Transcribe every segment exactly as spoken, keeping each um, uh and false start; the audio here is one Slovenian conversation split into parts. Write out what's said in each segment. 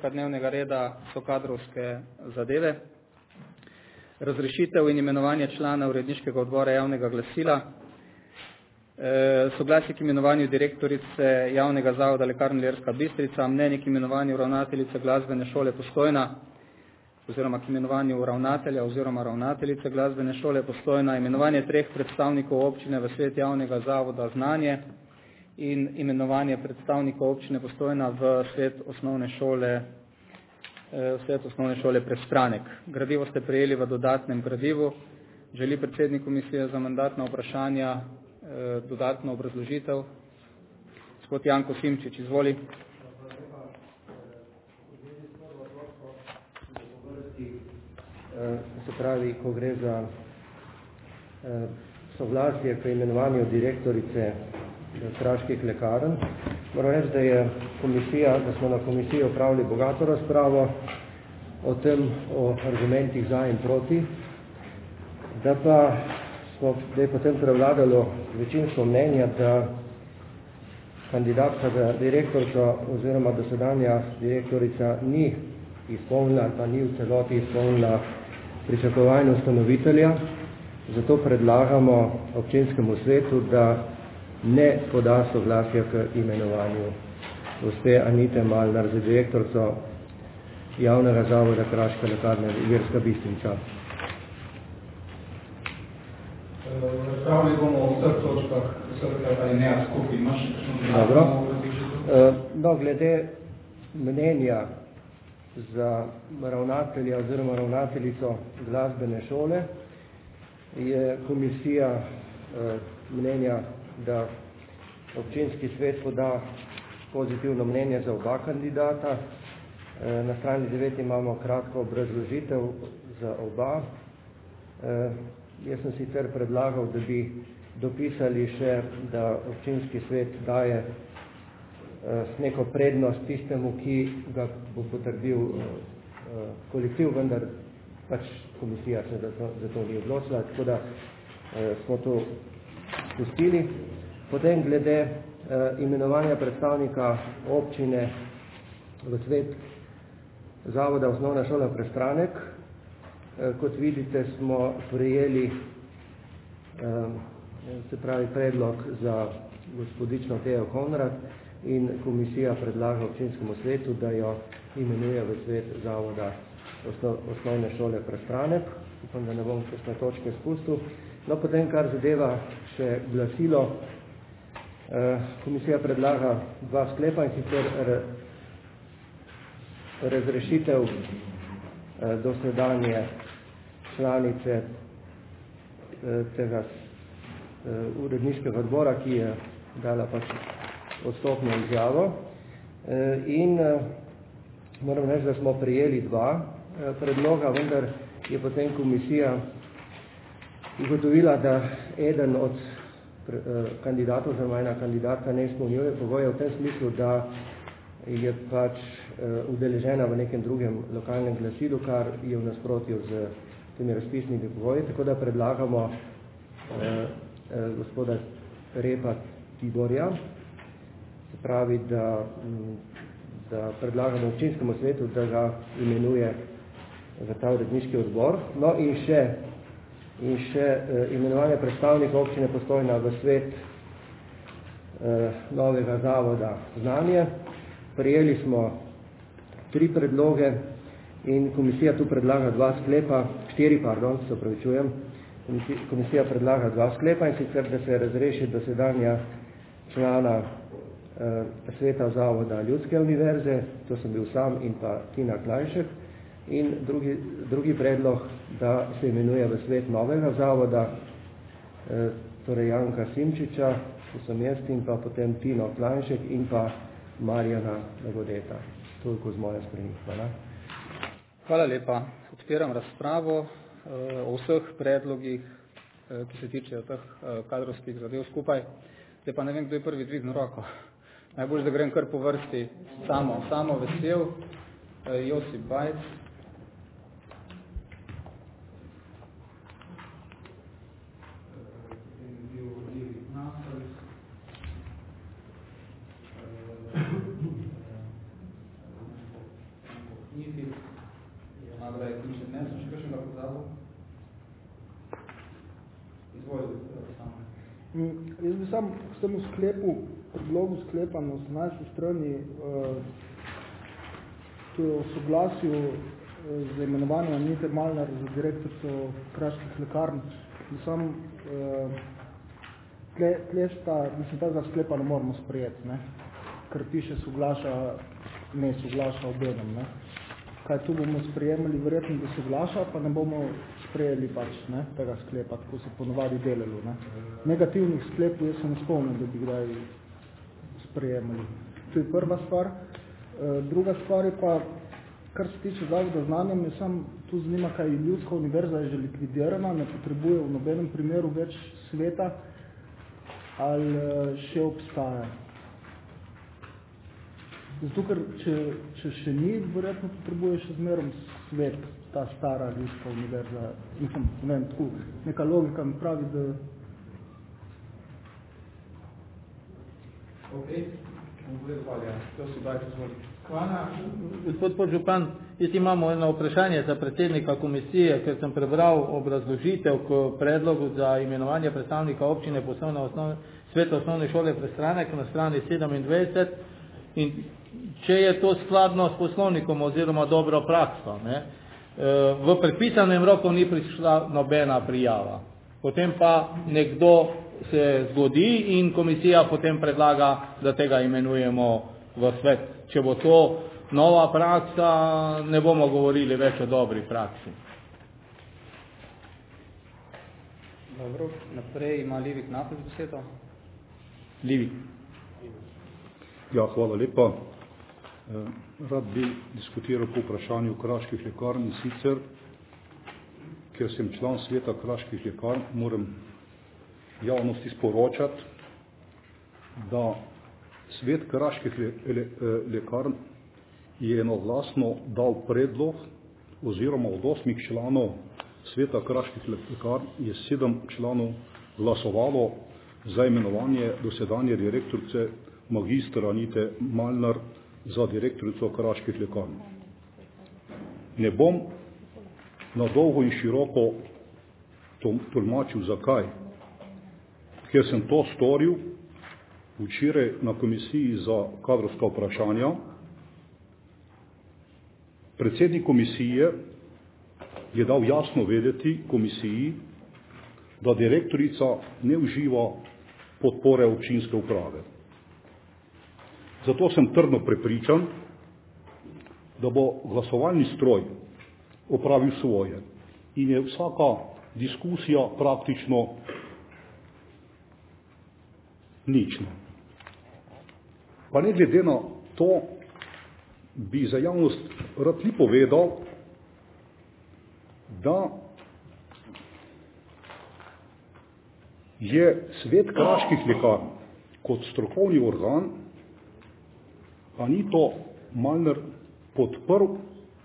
točka dnevnega reda so kadrovske zadeve. Razrešitev in imenovanje člana uredniškega odbora javnega glasila. E, soglasje k imenovanju direktorice javnega zavoda Lekarna Ilirska Bistrica, mnenje k imenovanju ravnateljice glasbene šole Postojna, oziroma k imenovanju ravnatelja oziroma ravnateljice glasbene šole Postojna, imenovanje treh predstavnikov občine v svet javnega zavoda Znanje in imenovanje predstavnikov občine Postojna v svet osnovne šole, v svet osnovne šole Prestranek. Gradivo ste prejeli v dodatnem gradivu. Želi predsednik komisije za mandatna vprašanja dodatno obrazložitev? Gospod Janko Simčič, izvoli. Se pravi, ko gre za soglasje k imenovanju direktorice Kraških lekarn. Moram reči, da je komisija, da smo na komisiji opravili bogato razpravo o tem, o argumentih za in proti, da pa smo, da je potem prevladalo večinsko mnenja, da kandidatka za direktorico oziroma dosedanja direktorica ni izpolnila, pa ni v celoti izpolnila pričakovanja ustanovitelja, zato predlagamo občinskemu svetu, da ne poda soglasja k imenovanju gospe Anite Malnar za direktorico javnega zavoda Kraška lekarna Ilirska Bistrica. Razpravljali bomo o vseh točkah, vseh ali ne skupaj, imaš Dobro. No, glede mnenja za ravnatelja oziroma ravnateljico glasbene šole je komisija mnenja, da občinski svet poda pozitivno mnenje za oba kandidata. Na strani devet imamo kratko obrazložitev za oba. Jaz sem sicer predlagal, da bi dopisali še, da občinski svet daje neko prednost tistemu, ki ga bo potrdil kolektiv, vendar pač komisija se za to, za to ni odločila, tako da smo to pustili. Potem glede imenovanja predstavnika občine v svet zavoda osnovna šola Prestranek. Kot vidite, smo prejeli se pravi predlog za gospodično Tejo Konrad in komisija predlaga občinskemu svetu, da jo imenuje v svet zavoda osnovne šole Prestranek. Upam, da ne bom kakšne točke spustil. No, potem, kar zadeva še glasilo, komisija predlaga dva sklepa, in sicer razrešitev dosedanje članice tega uredniškega odbora, ki je dala pač odstopno izjavo. In moram reči, da smo prijeli dva predloga, vendar je potem komisija ugotovila, da eden od kandidatov, oziroma ena kandidatka ne izpolnjuje pogoje v tem smislu, da je pač udeležena v nekem drugem lokalnem glasilu, kar je v nasprotju z temi razpisnimi pogoji, tako da predlagamo eh, eh, gospoda Repa Tiborja, se pravi, da, da predlagamo občinskemu svetu, da ga imenuje za ta uredniški odbor. No in še, in še eh, imenovanje predstavnika občine Postojna v svet eh, novega zavoda Znanje. Prijeli smo tri predloge in komisija tu predlaga dva sklepa, štiri, pardon, se opravičujem, komisija predlaga dva sklepa, in sicer, da se razreši dosedanja člana eh, sveta zavoda Ljudske univerze, to sem bil sam in pa Tina Klajšek, in drugi, drugi predlog, da se imenuje v svet novega zavoda, eh, torej Janka Simčiča, to sem jaz, in pa potem Tino Klajšek in pa Marjana Lagodeta. Toliko z moje strani. Hvala. Hvala lepa. Odpiram razpravo o vseh predlogih, ki se tičejo teh kadrovskih zadev skupaj. Zdaj pa ne vem, kdo je prvi dvignil roko. Najbolj, da grem kar po vrsti. Samo, samo vesel, Josip Bajc. Niti, Magda je Tinče Dnes, še kakšnega pozabil? Izvolite, samo. Jaz bi sam s tem sklepu, predlogu sklepa na osemnajsti strani, to je o soglasju za imenovanje Anite Malnar za direktorico Kraških lekarn. Sam tle, tle sta, mislim, tega sklepa ne moramo sprejeti, ne? Ker piše soglaša, ne soglaša obenem. Ne? Kaj tu bomo sprejemali, verjetno, da soglaša, pa ne bomo sprejeli pač, ne, tega sklepa, tako se ponovadi delalo. Ne. Negativnih sklepov jaz se ne spomnim, da bi kdaj sprejemali. To je prva stvar. E, druga stvar je pa, kar se tiče zavoda znanja, me sam tu zanima, kaj Ljudska univerza je že likvidirana, ne potrebuje v nobenem primeru več sveta, ali še obstaja. Zato, ker če, če še ni, verjetno potrebuje še zmerom svet, ta stara Ljudska univerza. Mislim, ne vem, tako, neka logika mi pravi, da... Ok, hvala, to si dajte zvoli. Hvala. Gospod podžupan, jaz imamo eno vprašanje za predsednika komisije, ker sem prebral obrazložitev k predlogu za imenovanje predstavnika občine poslovne osnovne, sveta osnovne šole Prestranek na strani sedemindvajset. In če je to skladno s poslovnikom oziroma dobro prakso, ne, v predpisanem roku ni prišla nobena prijava. Potem pa nekdo se zgodi in komisija potem predlaga, da tega imenujemo v svet. Če bo to nova praksa, ne bomo govorili več o dobri praksi. Dobro, naprej ima Livik Naples besedo. Livik. Ja, hvala lepa. Rad bi diskutiral po vprašanju Kraških lekarn in sicer, ker sem član sveta Kraških lekarn, moram javnosti sporočati, da svet Kraških le, le, lekarn je enoglasno dal predlog oziroma od osmih članov sveta Kraških lekarn je sedem članov glasovalo za imenovanje dosedanje direktorice magistra Anite Malnar za direktorico Kraških lekarn. Ne bom na dolgo in široko tolmačil zakaj, ker sem to storil včeraj na komisiji za kadrovska vprašanja. Predsednik komisije je dal jasno vedeti komisiji, da direktorica ne uživa podpore občinske uprave. Zato sem trdno prepričan, da bo glasovalni stroj opravil svoje in je vsaka diskusija praktično nična. Pa ne glede na to, bi za javnost rad li povedal, da je svet Kraških lekarn kot strokovni organ Anito Malnar podprl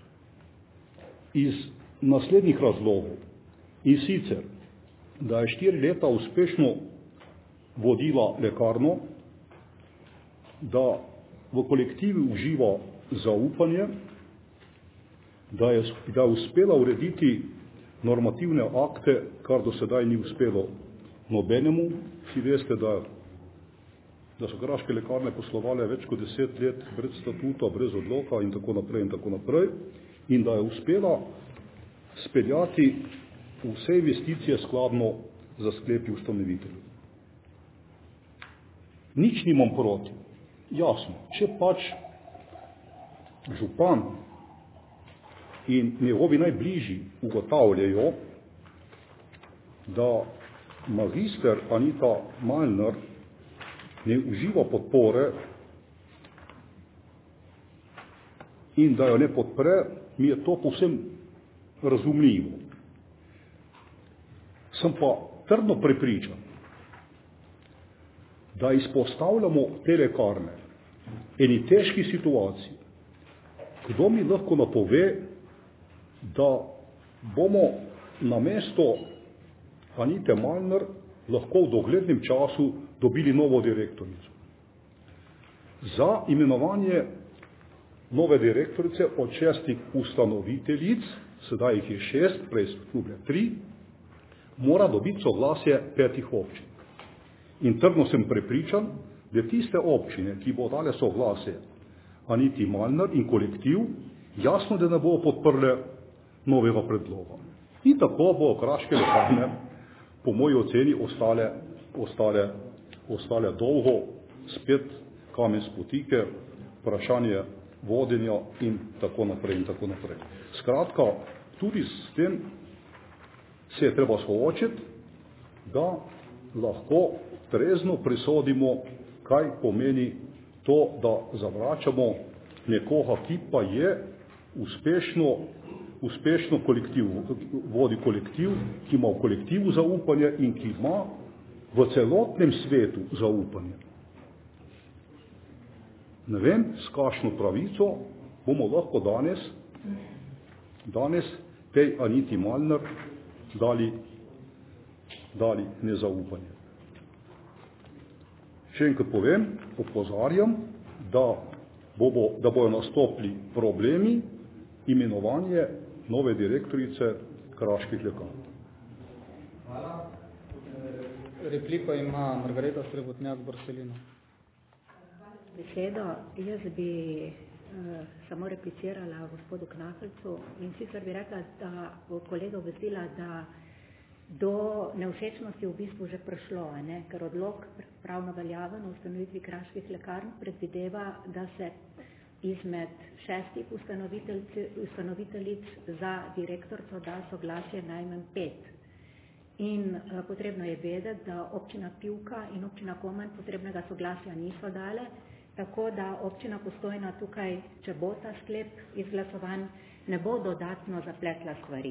iz naslednjih razlogov. In sicer, da je štiri leta uspešno vodila lekarno, da v kolektivi uživa zaupanje, da je, da je uspela urediti normativne akte, kar do sedaj ni uspelo nobenemu. Vsi veste, da da so Kraške lekarne poslovale več kot deset let brez statuta, brez odloka in tako naprej in tako naprej, in da je uspela speljati vse investicije skladno za sklepi ustanoviteljev. Nič nimam proti. Jasno, če pač župan in njegovi najbližji ugotavljajo, da magister Anita Malnar ne uživa podpore in da jo ne podpre, mi je to povsem razumljivo. Sem pa trdno prepričan, da izpostavljamo te lekarne eni težki situaciji. Kdo mi lahko napove, da bomo namesto Anite Malnar lahko v doglednem času dobili novo direktorico. Za imenovanje nove direktorice od šestih ustanoviteljic, sedaj jih je šest, prej so bile tri, mora dobiti soglasje petih občin. In trdno sem prepričan, da tiste občine, ki bo dale soglasje, Aniti Malnar in kolektiv, jasno, da ne bo podprle novega predloga. In tako bo Kraške lekarne, po moji oceni, ostale, ostale, ostale dolgo spet kamen spotike, vprašanje vodenja in tako naprej in tako naprej. Skratka, tudi s tem se je treba soočiti, da lahko trezno presodimo, kaj pomeni to, da zavračamo nekoga, ki pa je uspešno, uspešno kolektiv, vodi kolektiv, ki ima v kolektivu zaupanje in ki ima v celotnem svetu zaupanje. Ne vem, s kakšno pravico bomo lahko danes, danes tej Aniti Malnar dali, dali nezaupanje. Še enkrat povem, opozarjam, da, bomo, da bojo nastopili problemi imenovanje nove direktorice Kraških lekarn. Hvala. Repliko ima Margareta Srebotnjak Borselino. Besedo. Jaz bi uh, samo replicirala gospodu Knafelcu in sicer bi rekla, da kolega obvestila, da do nevšečnosti v bistvu že prišlo, ne? Ker odlok pravno veljaven o ustanovitvi Kraških lekarn predvideva, da se izmed šestih ustanoviteljic za direktorico da soglasje najmanj pet. In uh, potrebno je vedeti, da občina Pivka in občina Komen potrebnega soglasja niso dale, tako da občina Postojna tukaj, če bo ta sklep izglasovan, ne bo dodatno zapletla stvari.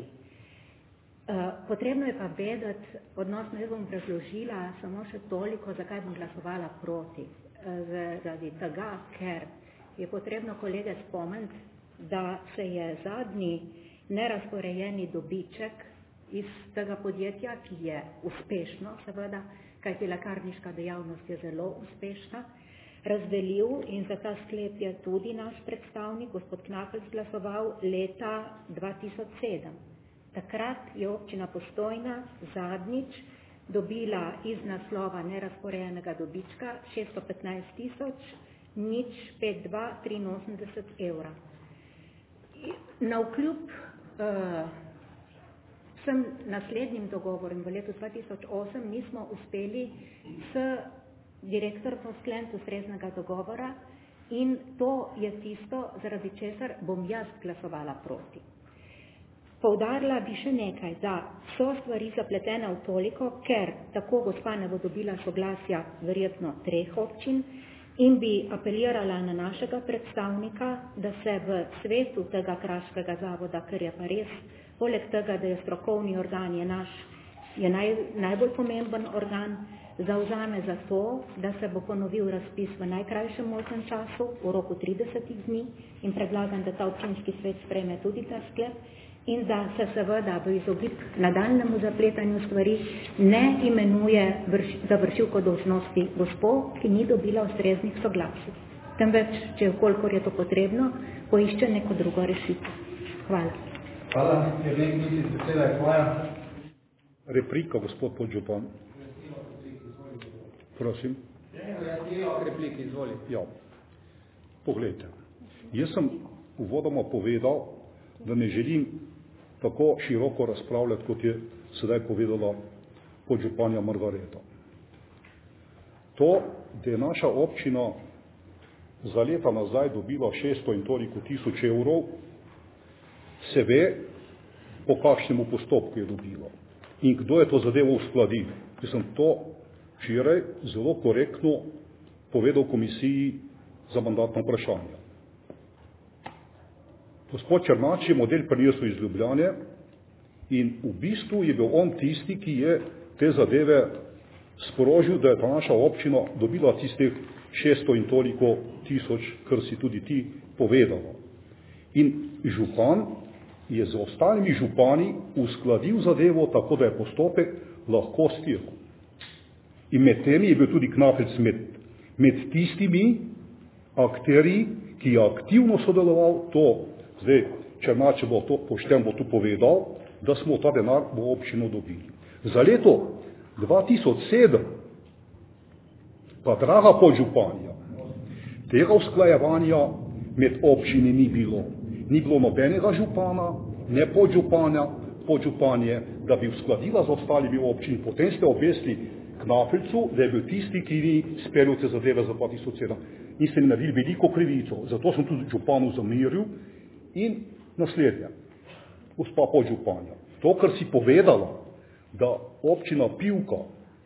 Uh, potrebno je pa vedeti, odnosno jaz bom razložila samo še toliko, zakaj bom glasovala proti. Uh, zaradi tega, ker je potrebno kolege spomniti, da se je zadnji nerazporejeni dobiček iz tega podjetja, ki je uspešno, seveda, kajti lekarniška dejavnost je zelo uspešna, razdelil in za ta sklep je tudi naš predstavnik, gospod Knafelc, glasoval leta dva tisoč sedem. Takrat je občina Postojna zadnjič dobila iz naslova nerazporejenega dobička šeststo petnajst tisoč nič pet dva triinosemdeset evra. Navkljub uh, vsem naslednjim dogovorom v letu dva tisoč osem nismo uspeli s direktorko skleniti ustreznega dogovora in to je tisto, zaradi česar bom jaz glasovala proti. Poudarila bi še nekaj, da so stvari zapletene v toliko, ker tako gospa ne bo dobila soglasja verjetno treh občin in bi apelirala na našega predstavnika, da se v svetu tega kraškega zavoda, ker je pa res, poleg tega, da je strokovni organ, je naš, je naj, najbolj pomemben organ, zavzame za to, da se bo ponovil razpis v najkrajšem možnem času, v roku tridesetih dni in predlagam, da ta občinski svet sprejme tudi ta sklep in da se seveda v izogib nadaljnemu zapletanju stvari ne imenuje vrš, za vršilko dolžnosti gospo, ki ni dobila ustreznih soglasij. Temveč, če vkolikor je to potrebno, poišče neko drugo rešitev. Hvala. Hvala, ker nek misli, beseda je tvoja. Replika, gospod podžupan. Prosim. Repliki, izvoli. Ja. Poglejte, jaz sem uvodoma povedal, da ne želim tako široko razpravljati, kot je sedaj povedala podžupanja Margareta. To, da je naša občina za leta nazaj dobila šeststo in toliko tisoč evrov, se ve, po kakšnemu postopku je dobila in kdo je to zadevo uskladil. Jaz sem to včeraj zelo korektno povedal komisiji za mandatno vprašanje. Gospod Černač je model prinesel iz Ljubljane in v bistvu je bil on tisti, ki je te zadeve sporožil, da je ta naša občina dobila tistih šeststo in toliko tisoč, kar si tudi ti povedala. In župan je z ostalimi župani uskladil zadevo tako, da je postopek lahko stekel. In med temi je bil tudi Knafelc med, med tistimi akteri, ki je aktivno sodeloval, to, zdaj, Černač bo to pošten bo tu povedal, da smo ta denar v občino dobili. Za leto dva tisoč sedem, pa draga podžupanja, tega usklajevanja med občini ni bilo. Ni bilo nobenega župana, ne podžupanja, podžupanje, da bi uskladila z ostalimi občini. Potem ste obvestili Knafelcu, da je bil tisti, ki ni speljal te zadeve za dva tisoč sedem. In ste mi naredili veliko krivico. Zato sem tudi županu zamiril. In naslednje, gospa podžupanja, to, kar si povedala, da občina Pivka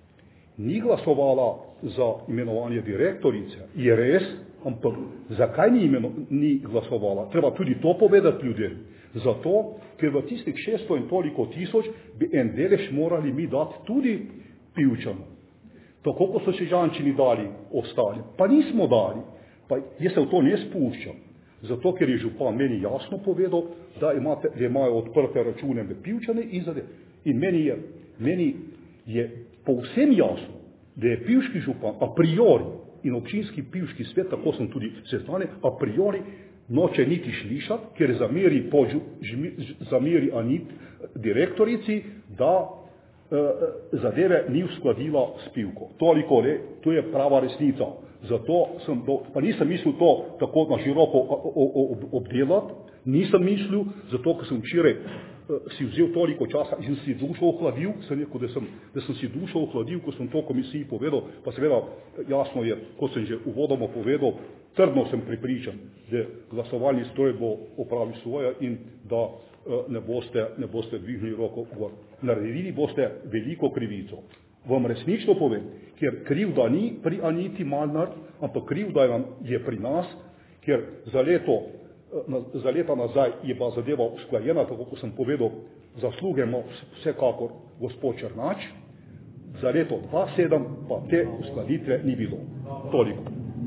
ni glasovala za imenovanje direktorice, je res, ampak zakaj ni, imeno, ni glasovala? Treba tudi to povedati ljudem. Zato, ker v tistih šeststo in toliko tisoč bi en delež morali mi dati tudi Pivčanu. Tako, kot so Sežančini dali ostali. Pa nismo dali. Pa jaz se v to ne spuščam. Zato, ker je župan meni jasno povedal, da, imate, da imajo odprte račune med Pivčane in zade. In meni je, meni je povsem jasno, da je pivški župan a priori in občinski pivški svet, tako sem tudi seznanjen, a priori noče niti slišati, ker zameri, pođu, zameri Anit direktorici, da eh, zadeve ni uskladila s Pivko. Toliko le, to je prava resnica. Zato sem, do, pa nisem mislil to tako na široko obdelati, nisem mislil, zato ker sem včeraj uh, si vzel toliko časa in si dušo ohladil, sem rekel, da sem, da sem si dušo ohladil, ko sem to komisiji povedal, pa seveda jasno je, kot sem že uvodoma povedal, trdno sem pripričan, da glasovalni stroj bo opravil svoje in da uh, ne boste, ne boste dvignili roko gor. Naredili boste veliko krivico. Vam resnično povem, ker krivda ni pri Aniti Malnar, ampak krivda je pri nas, ker za, leto, za leta nazaj je bila zadeva usklajena, tako kot sem povedal, zasluge ima vsekakor gospod Černač, za leto dva tisoč sedem pa te uskladitve ni bilo. Toliko.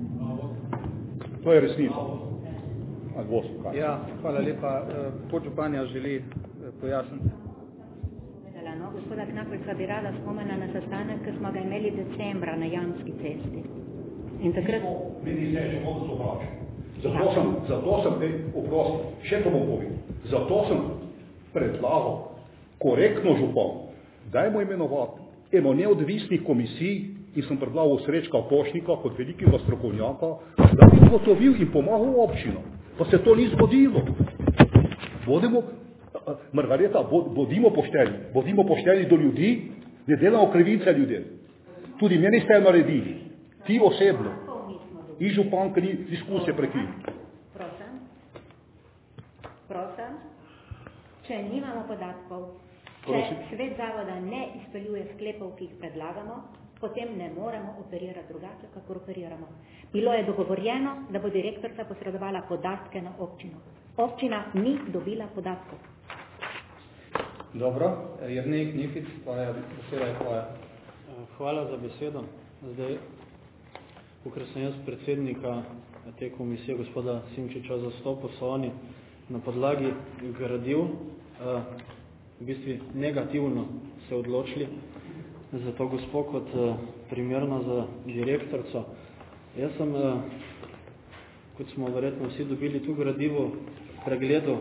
To je resnica. Ja, hvala lepa. Podžupanja želi pojasniti. No, gospoda Knafelca bi rada spomena na sestanek, ki smo ga imeli decembra na Jamski cesti. In takrat... Meni se je mogo sovražiti. Zato sem, zato sem, ne, oprosti, še to bom povedal, zato sem predlagal korektno župan, dajmo imenovati eno neodvisnih komisij in sem predlagal Srečka Pošnika kot velikega strokovnjaka, da bi ugotovil in pomagal občinam. Pa se to ni zgodilo. Bodimo, Margareta, bodimo pošteni, bodimo pošteni do ljudi, ne delamo krivice ljudem. Tudi meni ste naredili, ti osebno, in župan, ki ni diskusije prekinil. Prosim, prosim, če nimamo podatkov, če prosim. Svet zavoda ne izpeljuje sklepov, ki jih predlagamo, potem ne moremo operirati drugače, kako operiramo. Bilo je dogovorjeno, da bo direktorica posredovala podatke na občino. Občina ni dobila podatkov. Dobro, Jernej Knific, tvoja beseda je tvoja. Hvala za besedo. Zdaj, ker sem jaz predsednika te komisije, gospoda Simčiča, zastopil, so oni na podlagi gradiv v bistvu negativno se odločili za to gospo kot primerno za direktorico. Jaz sem, kot smo verjetno vsi dobili tu gradivo, pregledu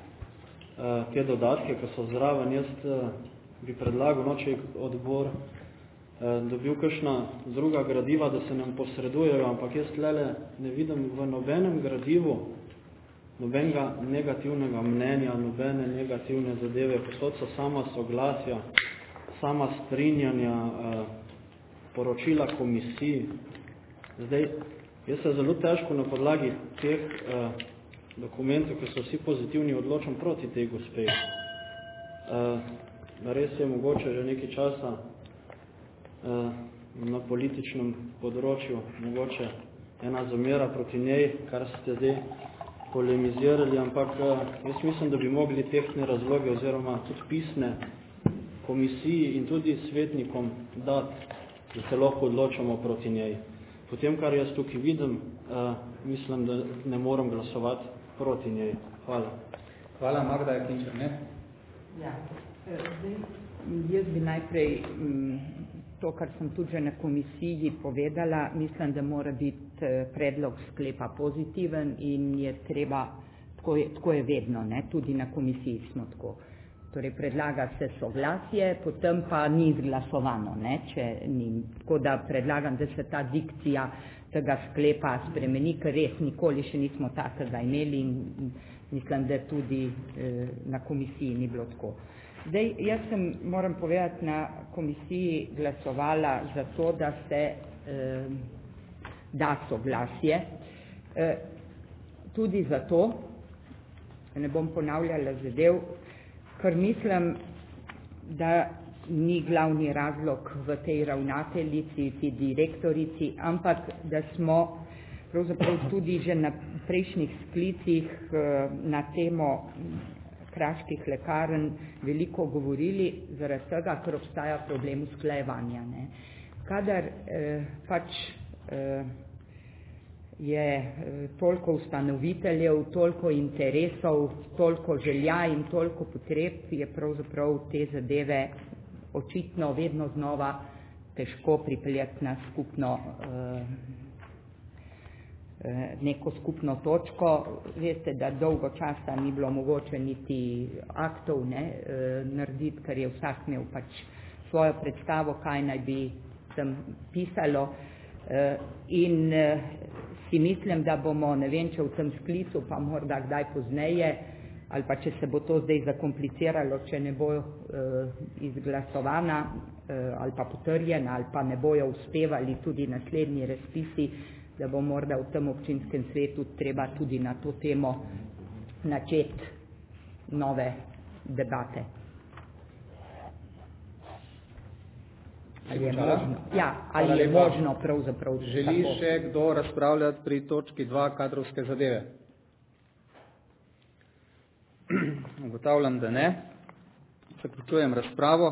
te dodatke, ki so zraven, jaz bi predlagal, no, če je odbor dobil kakšna druga gradiva, da se nam posredujejo, ampak jaz tlele ne vidim v nobenem gradivu nobenega negativnega mnenja, nobene negativne zadeve, posod so sama soglasja, sama strinjanja, poročila komisiji. Zdaj, jaz se zelo težko na podlagi teh dokumentov, ki so vsi pozitivni, odločam proti tej gospe. Res je mogoče že nekaj časa na političnem področju, mogoče ena zamera proti njej, kar ste zdaj polemizirali, ampak jaz mislim, da bi mogli tehtne razloge oziroma tudi pisne komisiji in tudi svetnikom dati, da se lahko odločamo proti njej. Potem, kar jaz tukaj vidim, mislim, da ne moram glasovati proti njej. Hvala. Hvala, Magda Jakinčar, ne? Ja, zdaj, jaz bi najprej m, to, kar sem tudi že na komisiji povedala, mislim, da mora biti predlog sklepa pozitiven in je treba, tako je, tako je vedno, ne, tudi na komisiji smo tako. Torej predlaga se soglasje, potem pa ni izglasovano, ne, če ni. Tako da predlagam, da se ta dikcija tega sklepa spremeni, ker res nikoli še nismo takega imeli in mislim, da tudi eh, na komisiji ni bilo tako. Zdaj, jaz sem, moram povedati, na komisiji glasovala za to, da se eh, da soglasje. Eh, tudi zato, ne bom ponavljala zadev, ker mislim, da ni glavni razlog v tej ravnateljici, ti direktorici, ampak da smo pravzaprav tudi že na prejšnjih sklicih eh, na temo kraških lekarn veliko govorili, zaradi tega, ker obstaja problem usklajevanja. Ne. Kadar eh, pač eh, je eh, toliko ustanoviteljev, toliko interesov, toliko želja in toliko potreb, je pravzaprav te zadeve očitno vedno znova težko pripeljati na skupno eh, neko skupno točko. Veste, da dolgo časa ni bilo mogoče niti aktov ne, narediti, ker je vsak imel pač svojo predstavo, kaj naj bi tam pisalo. In si mislim, da bomo, ne vem, če v tem sklicu, pa morda kdaj pozneje, ali pa če se bo to zdaj zakompliciralo, če ne bo izglasovana ali pa potrjena, ali pa ne bojo uspevali tudi naslednji razpisi, da bo morda v tem občinskem svetu treba tudi na to temo načeti nove debate. Ali je možno, ja, ali je možno pravzaprav Želi tako. Še kdo razpravljati pri točki dva kadrovske zadeve? Ugotavljam, da ne. Zaključujem razpravo.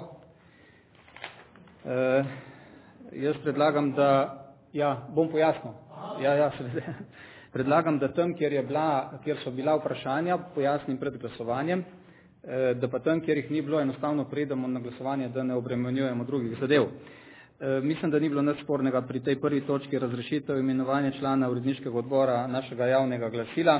E, jaz predlagam, da, ja, bom pojasnil. Ja, ja, seveda. Predlagam, da tam, kjer, je bila, kjer so bila vprašanja, pojasnim pred glasovanjem, da pa tam, kjer jih ni bilo, enostavno preidemo na glasovanje, da ne obremenjujemo drugih zadev. E, mislim, da ni bilo nič spornega pri tej prvi točki razrešitev imenovanja člana uredniškega odbora našega javnega glasila.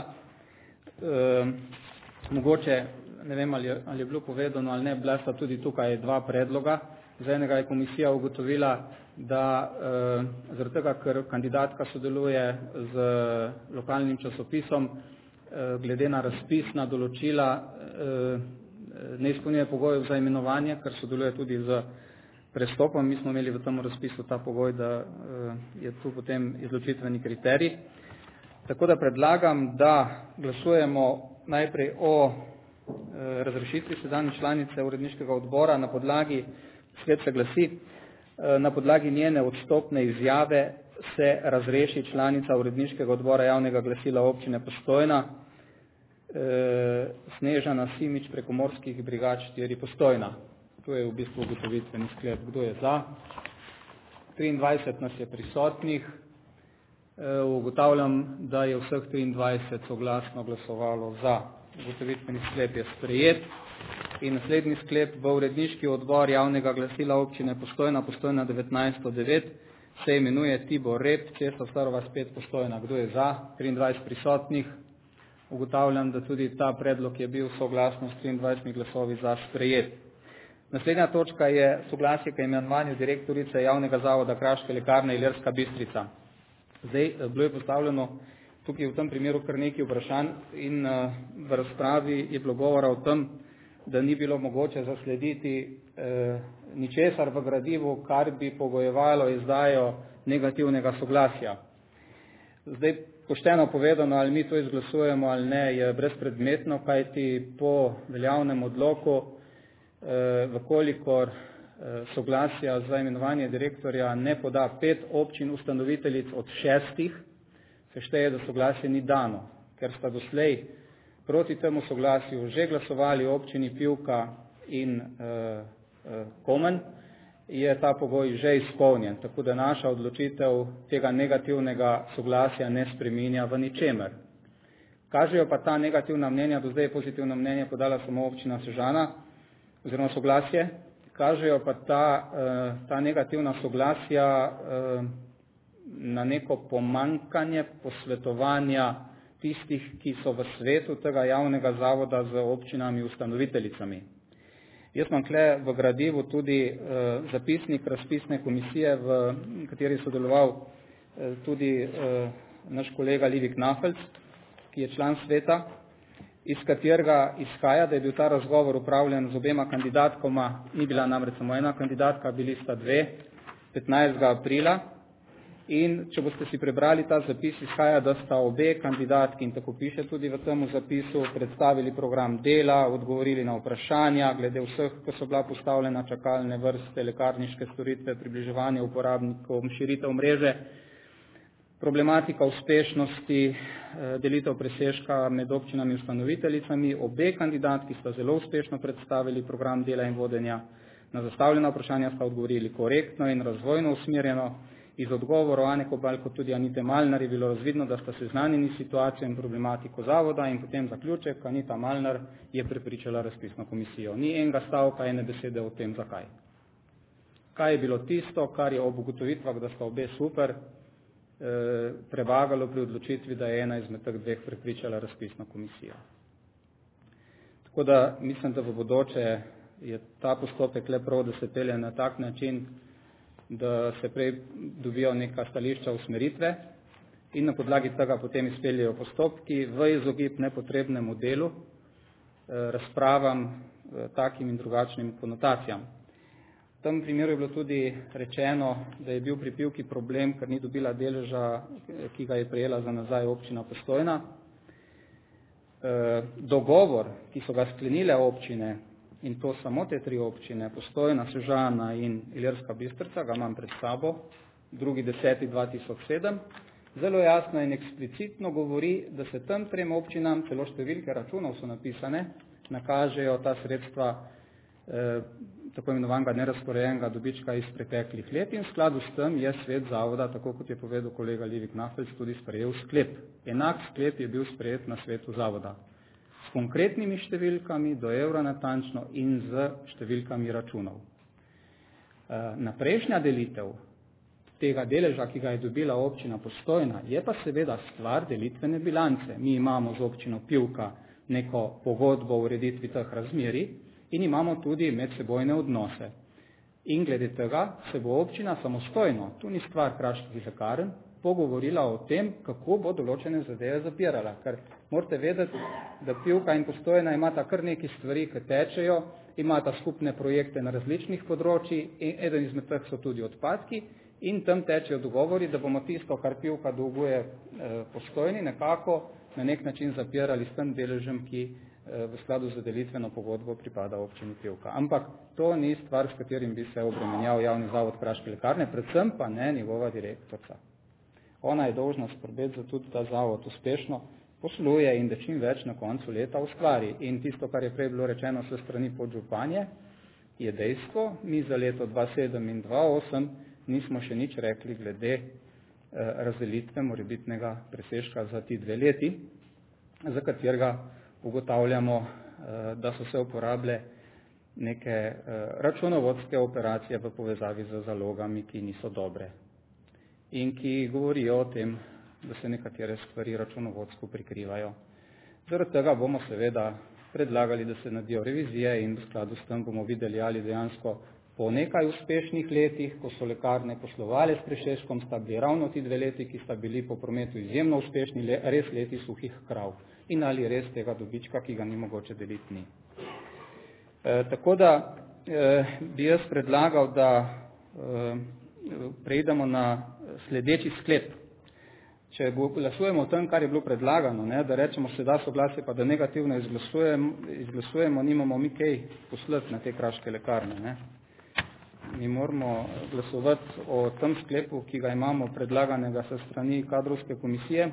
E, mogoče, ne vem, ali je, ali je bilo povedano ali ne, bila sta tudi tukaj dva predloga. Za enega je komisija ugotovila, da eh, zaradi tega, ker kandidatka sodeluje z lokalnim časopisom, eh, glede na razpisna določila eh, ne izpolnjuje pogojev za imenovanje, ker sodeluje tudi z prestopom. Mi smo imeli v tem razpisu ta pogoj, da eh, je tu potem izločitveni kriterij. Tako da predlagam, da glasujemo najprej o eh, razrešitvi sedanje članice uredniškega odbora na podlagi, sklep se glasi, na podlagi njene odstopne izjave se razreši članica uredniškega odbora javnega glasila občine Postojna, e, Snežana Simič preko Morskih brigad štiri Postojna. To je v bistvu ugotovitveni sklep. Kdo je za? triindvajset nas je prisotnih. E, ugotavljam, da je vseh triindvajset soglasno glasovalo za. Ugotovitveni sklep je sprejet. In naslednji sklep: v uredniški odbor javnega glasila občine Postojna, Postojna devetnajst devet, se imenuje Tibor Rep, Cesta Starova spet Postojna. Kdo je za? triindvajset prisotnih. Ugotavljam, da tudi ta predlog je bil soglasno s triindvajsetimi glasovi za sprejet. Naslednja točka je soglasje k imenovanju direktorice javnega zavoda Kraške lekarne Ilirska Bistrica. Zdaj, bilo je postavljeno tukaj v tem primeru kar nekaj vprašanj in v razpravi je bilo govora o tem, da ni bilo mogoče zaslediti eh, ničesar v gradivu, kar bi pogojevalo izdajo negativnega soglasja. Zdaj, pošteno povedano, ali mi to izglasujemo ali ne, je brezpredmetno, kajti po veljavnem odloku, eh, vkolikor eh, soglasja za imenovanje direktorja ne poda pet občin ustanoviteljic od šestih, se šteje, da soglasje ni dano, ker sta doslej proti temu soglasju že glasovali občini Pivka in e, e, Komen, je ta pogoj že izpolnjen, tako da naša odločitev tega negativnega soglasja ne spreminja v ničemer. Kažejo pa ta negativna mnenja, do zdaj je pozitivno mnenje podala samo občina Sežana, oziroma soglasje, kažejo pa ta, ta negativna soglasja na neko pomankanje posvetovanja tistih, ki so v svetu tega javnega zavoda z občinami ustanoviteljicami. Jaz imam tule v gradivu tudi eh, zapisnik razpisne komisije, v kateri je sodeloval eh, tudi eh, naš kolega Livik Nafelc, ki je član sveta, iz katerega izhaja, da je bil ta razgovor upravljen z obema kandidatkoma, ni bila namreč samo ena kandidatka, bili sta dve, petnajstega aprila. In če boste si prebrali ta zapis, izhaja, da sta obe kandidatki, in tako piše tudi v tem zapisu, predstavili program dela, odgovorili na vprašanja glede vseh, ko so bila postavljena čakalne vrste, lekarniške storitve, približevanje uporabnikom, širitev mreže, problematika uspešnosti, delitev presežka med občinami in ustanoviteljicami. Obe kandidatki sta zelo uspešno predstavili program dela in vodenja. Na zastavljena vprašanja sta odgovorili korektno in razvojno usmerjeno. Iz odgovorov Ane Kobal kot tudi Anite Malnar je bilo razvidno, da sta seznanjeni s situacijo in problematiko zavoda, in potem zaključek, Anita Malnar je prepričala razpisno komisijo. Ni enega stavka, ene besede o tem, zakaj. Kaj je bilo tisto, kar je ob ugotovitvah, da sta obe super, eh, prevagalo pri odločitvi, da je ena izmed teh dveh prepričala razpisno komisijo. Tako da mislim, da v bodoče je ta postopek le prav, da se pelje na tak način, da se prej dobijo neka stališča usmeritve in na podlagi tega potem izpeljejo postopki v izogib nepotrebnemu delu, razpravam, takim in drugačnim konotacijam. V tem primeru je bilo tudi rečeno, da je bil pri Pivki problem, ker ni dobila deleža, ki ga je prejela za nazaj občina Postojna. Dogovor, ki so ga sklenile občine, in to samo te tri občine, Postojna, Sežana in Ilirska Bistrica, ga imam pred sabo, drugi deseti dva tisoč sedem, zelo jasno in eksplicitno govori, da se tem trem občinam, celo številke računov so napisane, nakažejo ta sredstva eh, tako imenovanega nerazporejenega dobička iz preteklih let, in v skladu s tem je svet zavoda, tako kot je povedal kolega Livik Nafelc, tudi sprejel sklep. Enak sklep je bil sprejet na svetu zavoda. S konkretnimi številkami do evra natančno in z številkami računov. Naprejšnja delitev tega deleža, ki ga je dobila občina Postojna, je pa seveda stvar delitvene bilance. Mi imamo z občino Pivka neko pogodbo o ureditvi teh razmerij in imamo tudi medsebojne odnose. In glede tega se bo občina samostojno, tu ni stvar kraških lekarn, pogovorila o tem, kako bo določene zadeve zapirala. Ker morate vedeti, da Pivka in Postojna imata kar neki stvari, ki tečejo, imata skupne projekte na različnih področjih, in eden izmed teh so tudi odpadki, in tam tečejo dogovori, da bomo tisto, kar Pivka dolguje eh, Postojni, nekako na nek način zapirali s tem deležem, ki eh, v skladu z delitveno pogodbo pripada občini Pivka. Ampak to ni stvar, s katerim bi se obremenjal javni zavod Kraške lekarne, predvsem pa ne njegova direktorca. Ona je dolžna skrbeti za tudi ta zavod uspešno posluje in da čim več na koncu leta ustvari. In tisto, kar je prej bilo rečeno se strani podžupanje, je dejstvo. Mi za leto dva sedem in dva osem nismo še nič rekli glede eh, razdelitve morebitnega presežka za ti dve leti, za katerega ugotavljamo, eh, da so se uporabile neke eh, računovodske operacije v povezavi z zalogami, ki niso dobre in ki govorijo o tem, da se nekatere stvari računovodsko prikrivajo. Zaradi tega bomo seveda predlagali, da se naredijo revizije in v skladu s tem bomo videli, ali dejansko po nekaj uspešnih letih, ko so lekarne poslovale s presežkom, sta bili ravno ti dve leti, ki sta bili po prometu izjemno uspešni, le, res leti suhih krav. In ali res tega dobička, ki ga ni mogoče deliti, ni. E, tako da e, bi jaz predlagal, da e, preidemo na sledeči sklep. Če glasujemo o tem, kar je bilo predlagano, ne, da rečemo se da soglasje, pa da negativno izglasujemo, izglasujemo, nimamo mi kaj poslati na te kraške lekarne. Ne. Mi moramo glasovati o tem sklepu, ki ga imamo predlaganega sa strani kadrovske komisije,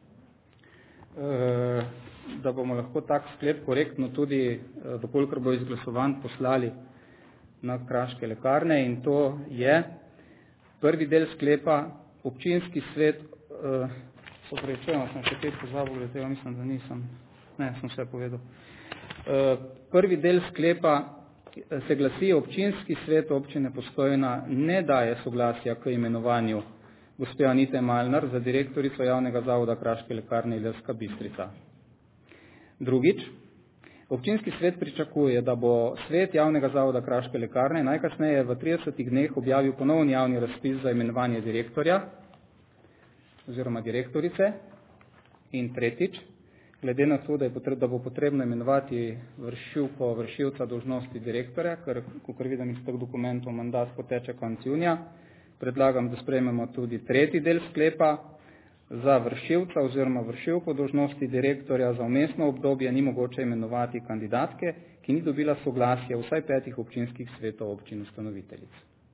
da bomo lahko tak sklep korektno tudi, dokolikor bo izglasovan, poslali na kraške lekarne, in to je prvi del sklepa: občinski svet, uh, so prečujemo, sem še pet pozabil, glede tega mislim, da nisem, ne, sem vse povedal. Uh, prvi del sklepa: se glasi: občinski svet občine Postojna ne daje soglasja k imenovanju gospe Anite Malnar za direktorico javnega zavoda Kraške lekarne Ilirska Bistrica. Drugič, občinski svet pričakuje, da bo svet javnega zavoda Kraške lekarne najkasneje v tridesetih dneh objavil ponovni javni razpis za imenovanje direktorja oziroma direktorice. In tretjič, glede na to, da, je potreb, da bo potrebno imenovati vršilko vršilca dolžnosti direktorja, ker, kakor vidim iz teh dokumentov, mandat poteče konec junija, predlagam, da sprejmemo tudi tretji del sklepa: za vršilca oziroma vršilko dolžnosti direktorja za vmesno obdobje ni mogoče imenovati kandidatke, ki ni dobila soglasja vsaj petih občinskih svetov občin ustanoviteljic.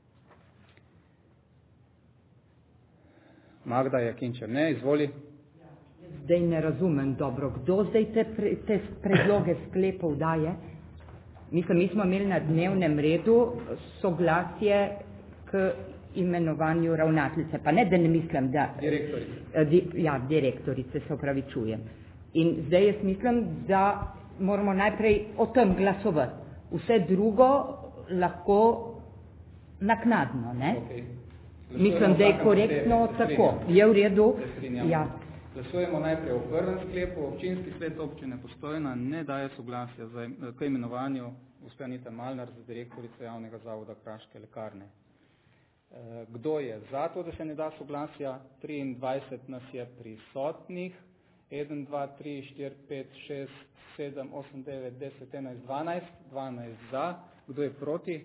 Magda Jakinčer, ne, izvoli. Zdaj ne razumem dobro, kdo zdaj te, pre, te predloge sklepov daje. Mislim, mi smo imeli na dnevnem redu soglasje k imenovanju ravnateljice, pa ne, da ne mislim, da... Direktorice. Di, ja, direktorice, se opravičujem. In zdaj jaz mislim, da moramo najprej o tem glasovati. Vse drugo lahko naknadno, ne? Okay. Mislim, da je korektno tako. Je v redu? Ja. Glasujemo najprej o prvem sklepu. Občinski svet občine Postojna ne daje soglasja za, k imenovanju gospe Anite Malnar za direktorico javnega zavoda Kraške lekarne. Kdo je za to, da se ne da soglasja? triindvajset nas je prisotnih. ena, dva, tri, štiri, pet, šest, sedem, osem, devet, deset, enajst, dvanajst. dvanajst za. Kdo je proti?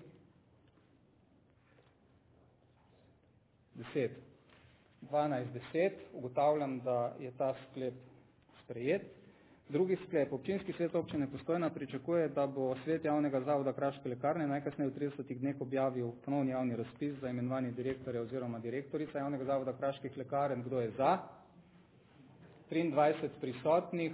deset. dvanajst, deset. Ugotavljam, da je ta sklep sprejet. Drugi sklep. Občinski svet občine Postojna pričakuje, da bo svet javnega zavoda Kraške lekarne najkasneje v tridesetih dneh objavil ponovni javni razpis za imenovanje direktorja oziroma direktorica javnega zavoda Kraških lekarn. Kdo je za? triindvajset prisotnih.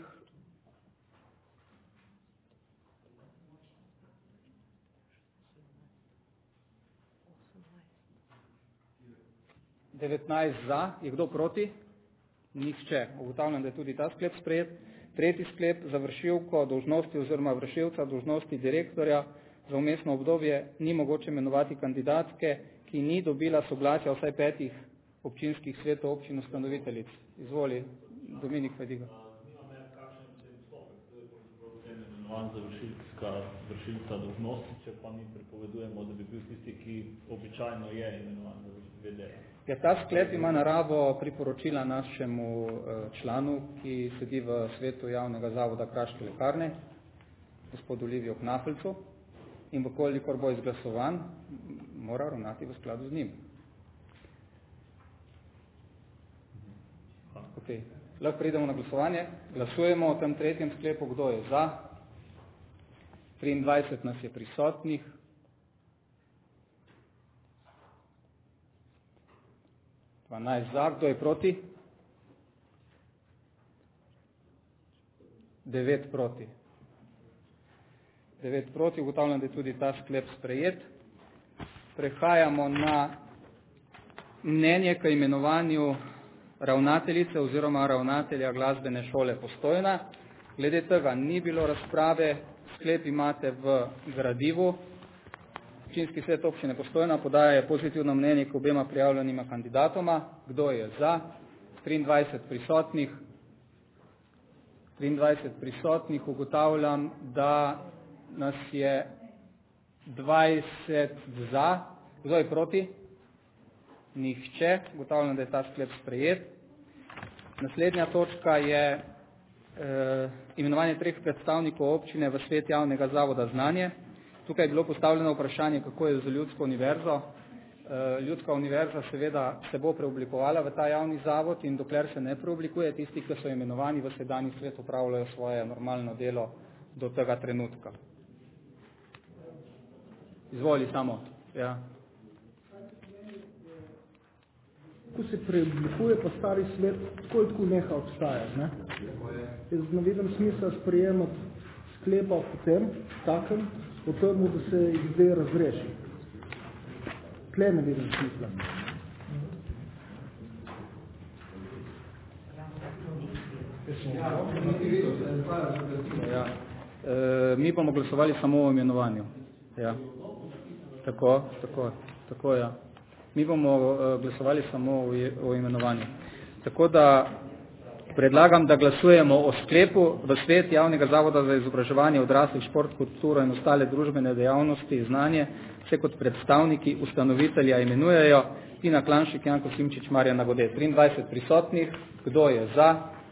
devetnajst za. Je kdo proti? Nihče. Ugotavljam, da je tudi ta sklep sprejet. Tretji sklep. Za vršilko dolžnosti oziroma vršilca dolžnosti direktorja za vmesno obdobje ni mogoče imenovati kandidatke, ki ni dobila soglasja vsaj petih občinskih svetov občin ustanoviteljic. Izvoli, Dominik Fediga. Za vršilska, vršilca dolžnosti, če pa mi prepovedujemo, da bi bil tisti, ki običajno je imenovan za V D. Ja, ta sklep ima naravo priporočila našemu članu, ki sedi v svetu javnega zavoda Kraške lekarne, gospodu Liviju Knafelcu, in kolikor bo izglasovan, mora ravnati v skladu z njim. Okay. Lahko pridemo na glasovanje. Glasujemo o tem tretjem sklepu, kdo je za. triindvajset nas je prisotnih. dvanajst za. Kdo je proti? devet proti. devet proti. Ugotavljam, da je tudi ta sklep sprejet. Prehajamo na mnenje k imenovanju ravnateljice oziroma ravnatelja glasbene šole Postojna. Glede tega ni bilo razprave. Sklep imate v gradivu. Občinski svet občine Postojna podaja pozitivno mnenje k obema prijavljenima kandidatoma. Kdo je za? triindvajset prisotnih. triindvajset prisotnih. Ugotavljam, da nas je dvajset za. Kdo je proti? Nihče. Ugotavljam, da je ta sklep sprejet. Naslednja točka je eh, imenovanje treh predstavnikov občine v svet javnega zavoda Znanje. Tukaj je bilo postavljeno vprašanje, kako je z Ljudsko univerzo. Eh, Ljudska univerza seveda se bo preoblikovala v ta javni zavod in dokler se ne preoblikuje, tisti, ki so imenovani v sedanji svet, opravljajo svoje normalno delo do tega trenutka. Izvoli samo. Ja. Ko se preoblikuje, pa stari svet tako in tako neha obstajati. Ne? Jaz ne vidim smisla sprejemati sklepa potem, takem, o temu, da se jih zdaj razreši. Tle ne vidim smisla. Ja. E, mi bomo glasovali samo o imenovanju. Ja. Tako, tako, tako, ja. Mi bomo uh, glasovali samo o, o imenovanju. Tako da predlagam, da glasujemo o sklepu v svet javnega zavoda za izobraževanje odraslih, šport, kulturo in ostale družbene dejavnosti in znanje se kot predstavniki ustanovitelja imenujejo Tina Klanšik, Janko Simčič, Marjana Gode. triindvajset prisotnih. Kdo je za?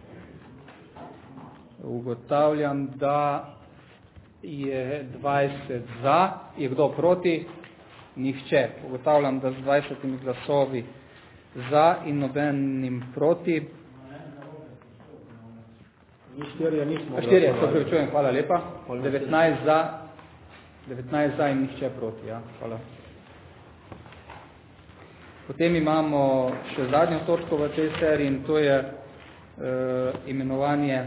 Ugotavljam, da je dvajset za. Je kdo proti? Nihče. Ugotavljam, da z dvajsetimi glasovi za in nobenim proti. Štirje nismo. Štirje, se pravičujem, hvala lepa. devetnajst za, devetnajst za in nihče proti. Ja. Hvala. Potem imamo še zadnjo točko v tej seriji in to je uh, imenovanje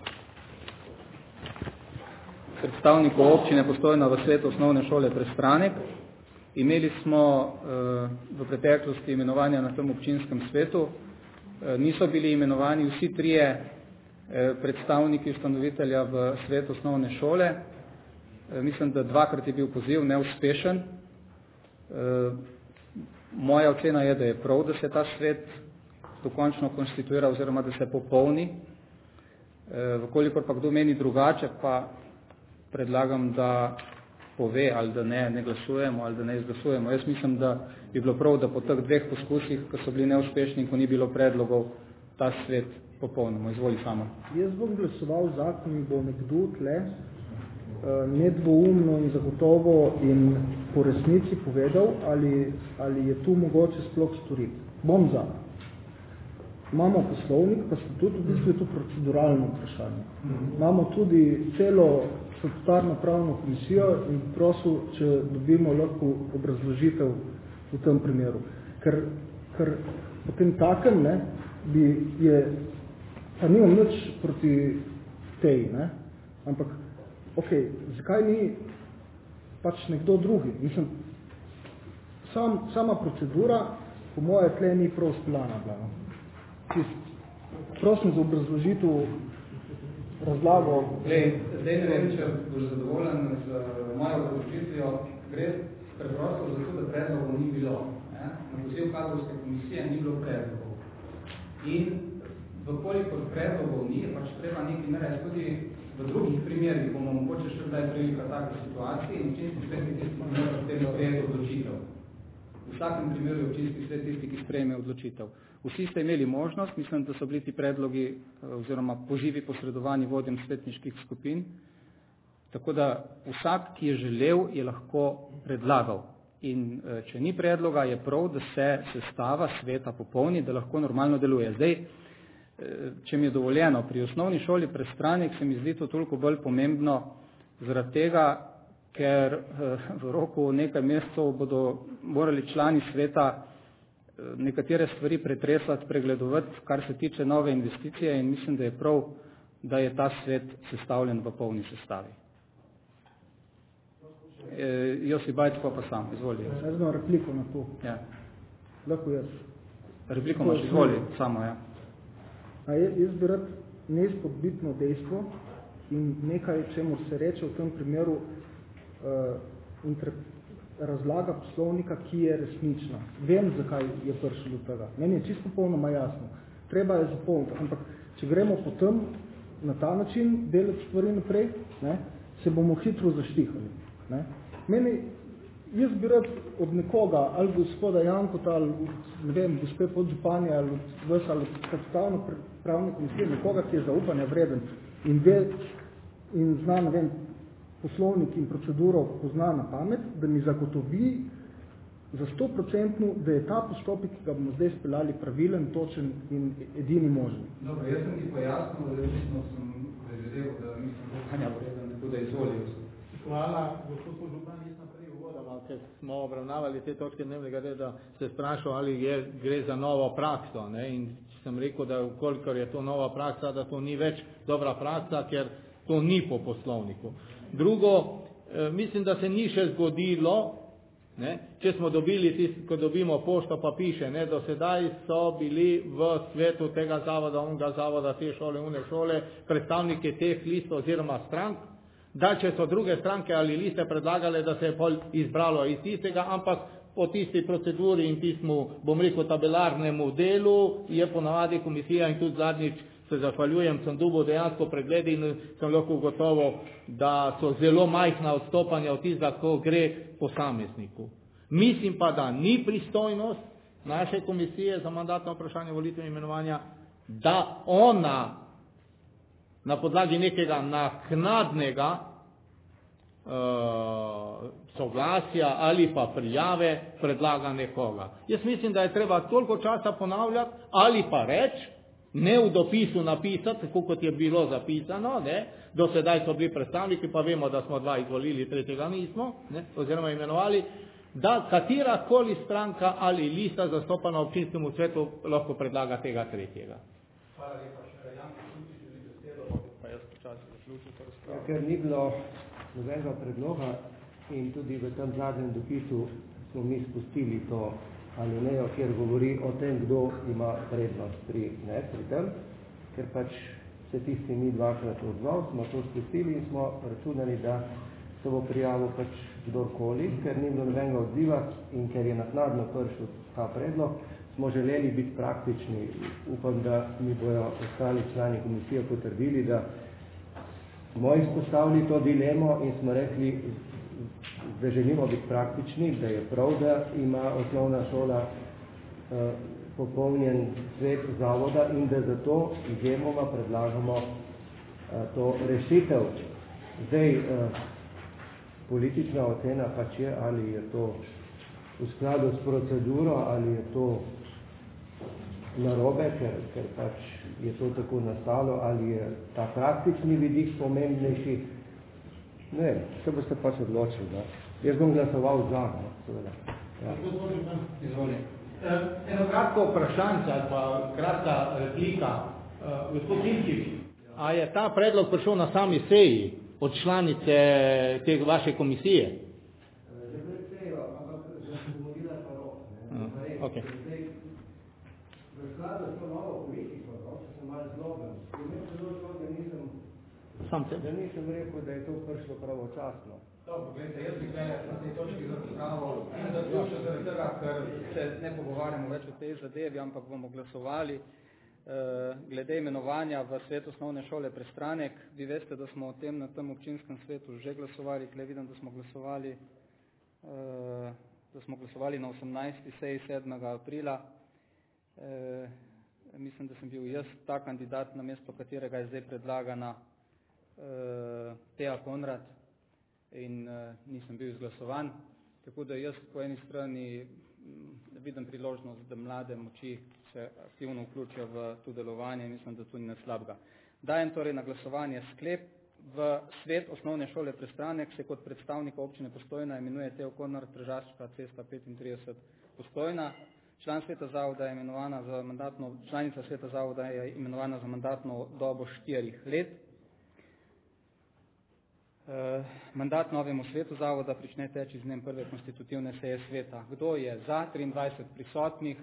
predstavnikov občine Postojna v svetu osnovne šole Prestranek. Imeli smo uh, v preteklosti imenovanja na tem občinskem svetu. Uh, niso bili imenovani vsi trije uh, predstavniki ustanovitelja v svet osnovne šole. Uh, mislim, da dvakrat je bil poziv neuspešen. Uh, moja ocena je, da je prav, da se ta svet dokončno konstituira oziroma da se popolni. Uh, vkolikor pa kdo meni drugače, pa predlagam, da pove, ali da ne, ne glasujemo, ali da ne izglasujemo. Jaz mislim, da bi bilo prav, da po teh dveh poskusih, ko so bili neuspešni in ko ni bilo predlogov, ta svet popolnimo. Izvoli samo. Jaz bom glasoval zakon in bo nekdo tle nedvoumno in zagotovo in po resnici povedal, ali, ali je tu mogoče sploh storiti. Bom za. Imamo poslovnik, pa statut, v bistvu je to proceduralno vprašanje. Imamo tudi celo statutarno pravno komisijo in prosil, če dobimo lahko obrazložitev v tem primeru. Ker, ker po tem takem, ne, bi je, pa nimam nič proti tej, ne, ampak, ok, zakaj ni pač nekdo drugi? Mislim, sam, sama procedura, po moje tle ni prav splana bila. Prosim za obrazložitev razlago. Glej, zdaj ne vem, če boš zadovoljen z mojo obrazložitvijo, gre preprosto zato, da predlogov ni bilo. Ne? Na poziv kadrovske komisije ni bilo predlogov. In vkolikor predlogov ni, je pač treba nekaj narediti. Tudi v drugih primerih bomo mogoče še kdaj prilika take situacije in občinski svet je tisti, ki mora potem sprejeti odločitev. V vsakem primeru je občinski svet tisti, ki sprejme odločitev. Vsi ste imeli možnost, mislim, da so bili ti predlogi oziroma pozivi posredovani vodjem svetniških skupin, tako da vsak, ki je želel, je lahko predlagal. In če ni predloga, je prav, da se sestava sveta popolni, da lahko normalno deluje. Zdaj, če mi je dovoljeno, pri osnovni šoli Prestranek se mi zdi to toliko bolj pomembno zaradi tega, ker v roku nekaj mesecev bodo morali člani sveta nekatere stvari pretresati, pregledovati, kar se tiče nove investicije in mislim, da je prav, da je ta svet sestavljen v polni sestavi. E, Josi Bajc pa pa sam, izvoli. Jaz znam repliko na to. Ja. Lahko jaz. Repliko imaš, izvoli, samo, ja. A jaz bi rad neizpodbitno dejstvo in nekaj, čemu se reče v tem primeru uh, inter, razlaga poslovnika, ki je resnična. Vem, zakaj je prišlo do tega. Meni je čisto popolnoma jasno. Treba je zapolniti. Ampak, če gremo potem na ta način delati stvari naprej, ne, se bomo hitro zaštihali. Ne. Meni, jaz bi rad od nekoga, ali gospoda Jankota, ali ne vem, gospe podžupanja, ali vas, ali kapitalno pravne komisije, nekoga, ki je zaupanja vreden in ve in zna, ne vem, poslovnik in proceduro pozna na pamet, da mi zagotovi za sto procentno, da je ta postopek, ki ga bomo zdaj speljali, pravilen, točen in edini možen. Dobro, jaz sem ti pojasnil, da resno sem preželel, da mislim, da Hanja vreden, da bude izvolil. Hvala, gospod Požupan, nisem prej uvodala, ker smo obravnavali te točke dnevnega reda, se sprašal, ali je, gre za novo prakso. Ne? In sem rekel, da kolikor je to nova praksa, da to ni več dobra praksa, ker to ni po poslovniku. Drugo, eh, mislim, da se ni še zgodilo, ne, če smo dobili, tist, ko dobimo pošto, pa piše, ne, do sedaj so bili v svetu tega zavoda, onega zavoda, te šole, une šole, predstavniki teh list oziroma strank, da če so druge stranke ali liste predlagale, da se je pol izbralo iz tistega, ampak po tisti proceduri in tistmu, bom rekel, tabelarnemu delu je ponavadi komisija in tudi zadnjič se zahvaljujem, sem dobil dejansko pregled in sem lahko ugotovil, da so zelo majhna odstopanja od tistega, ko gre posamezniku. Mislim pa, da ni pristojnost naše komisije za mandatno vprašanje volitve in imenovanja, da ona na podlagi nekega naknadnega uh, soglasja ali pa prijave predlaga nekoga. Jaz mislim, da je treba toliko časa ponavljati ali pa reči, ne v dopisu napisati, tako kot je bilo zapisano, ne, do sedaj so bili predstavniki, pa vemo, da smo dva izvolili, tretjega nismo, ne, oziroma imenovali, da katerakoli stranka ali lista zastopana v občinskemu svetu lahko predlaga tega tretjega. Hvala lepa, še Janko Sučič, želi besedo, pa jaz počasi zaključil to razpravo. Ker ni bilo nobenega predloga in tudi v tem zadnjem dopisu smo mi spustili to alinejo, kjer govori o tem, kdo ima prednost pri, ne, pri tem, ker pač se tisti ni dvakrat odzval, smo to spustili in smo računali, da se bo prijavil pač kdorkoli, ker ni bilo nobenega odziva in ker je naknadno prišel ta predlog, smo želeli biti praktični. Upam, da mi bojo ostali člani komisije potrdili, da smo izpostavili to dilemo in smo rekli, da želimo biti praktični, da je prav, da ima osnovna šola eh, popolnjen svet zavoda in da zato izjemoma predlagamo eh, to rešitev. Zdaj, eh, politična ocena pač je, ali je to v skladu s proceduro, ali je to narobe, ker, ker pač je to tako nastalo, ali je ta praktični vidik pomembnejši. Ne, se boste pač odločili, da. Jaz bom glasoval za, no, seveda. Ja. Izvolim. Eno kratko vprašanje, ali pa kratka replika. Gospod Timčič, a je ta predlog prišel na sami seji od članice te vaše komisije? Že pred sejo, ampak sem govorila pa rok. Okay. V skladu s to novo politiko, no, če sem malo zloben, imel celo to, da nisem, da nisem rekel, da je to prišlo pravočasno. Dobro, gledajte, jaz bi gledal na tej točki za razpravo in zaključil zaradi tega, ker se ne pogovarjamo več o tej zadevi, ampak bomo glasovali. Glede imenovanja v svet osnovne šole Prestranek, vi veste, da smo o tem na tem občinskem svetu že glasovali, tle vidim, da smo glasovali, da smo glasovali na osemnajsti seji sedmega aprila. Mislim, da sem bil jaz ta kandidat, na mesto katerega je zdaj predlagana Teja Konrad in nisem bil izglasovan, tako da jaz po eni strani vidim priložnost, da mlade moči se aktivno vključijo v to delovanje in mislim, da to ni slabega. Dajem torej na glasovanje sklep. V svet osnovne šole Prestranek se kot predstavnika občine Postojna imenuje Tejo Konrad, Tržaška cesta petintrideset Postojna. Član sveta zavoda je imenovana za mandatno, članica sveta zavoda je imenovana za mandatno dobo štirih let. E, mandat novemu svetu zavoda prične teči z dnem prve konstitutivne seje sveta. Kdo je za? triindvajset prisotnih.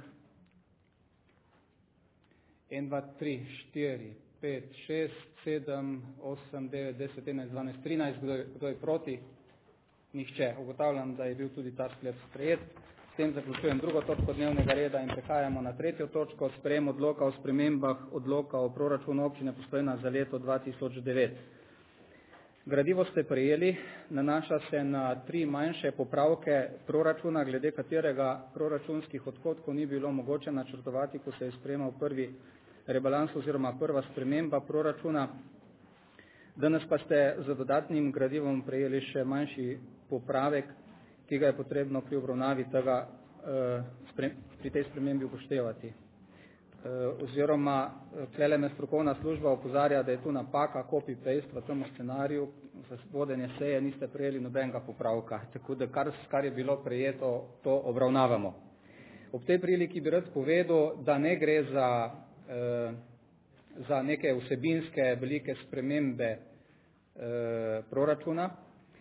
en, dva, tri, štiri, pet, šest, sedem, osem, devet, deset, enajst, dvanajst, trinajst. Kdo je, kdo je proti? Nihče. Ugotavljam, da je bil tudi ta sklep sprejet. S tem zaključujem drugo točko dnevnega reda in prehajamo na tretjo točko, sprejem odloka o spremembah odloka o proračunu občine Postojna za leto dva tisoč devet. Gradivo ste prejeli, nanaša se na tri manjše popravke proračuna, glede katerega proračunskih odhodkov ni bilo mogoče načrtovati, ko se je sprejemal prvi rebalans oziroma prva sprememba proračuna. Danes pa ste z dodatnim gradivom prejeli še manjši popravek, ki ga je potrebno pri obravnavi tega, pri tej spremembi upoštevati. Oziroma, tlele me strokovna služba opozarja, da je tu napaka, copy-paste v tem scenariju, za vodenje seje niste prejeli nobenega popravka, tako da kar, kar je bilo prejeto, to obravnavamo. Ob tej priliki bi rad povedal, da ne gre za, za neke vsebinske velike spremembe proračuna,